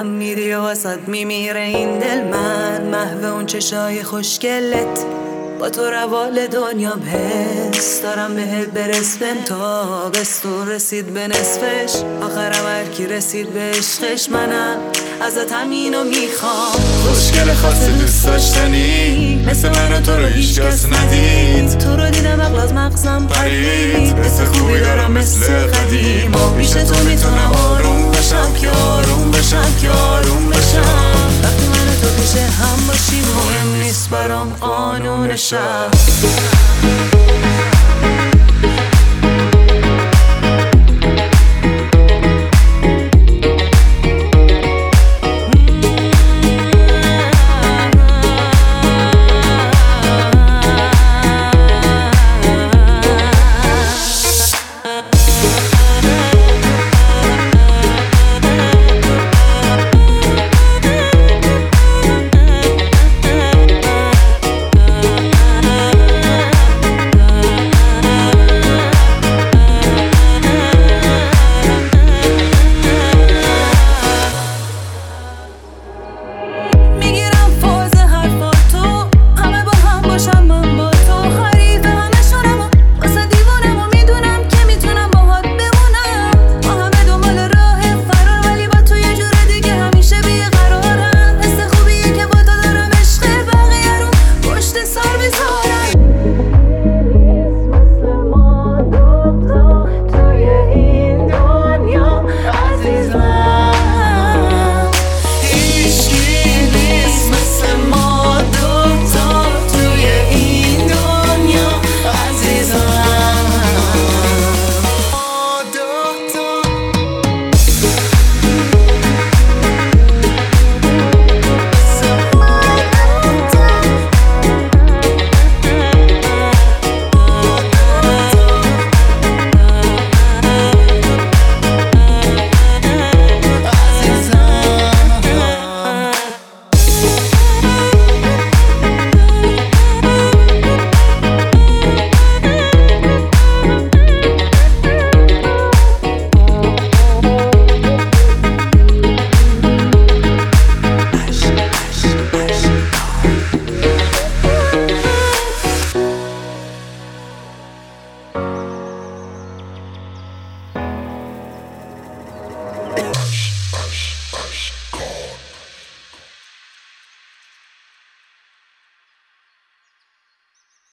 دلم میری و واسد میمیره این دل، من محو اون چشای خوشگلت، با تو روال دنیام حس دارم بهت برسم. تا بستون رسید به نصفش، آخرم هرکی رسید به عشقش، منم ازت همینو میخوام. خوشگل خاص دوست داشتنی، مثل من و تو رو هیچ کس ندید. تو رو دیدم عقل از مغزم پرید، مثل خوبی دارم مثل قدیم. پیش تو میتونم آروم بشم که آروم بشم که آروم بشم. وقتی من و تو پیش هم باشیم مهم نیست برام قانون شب.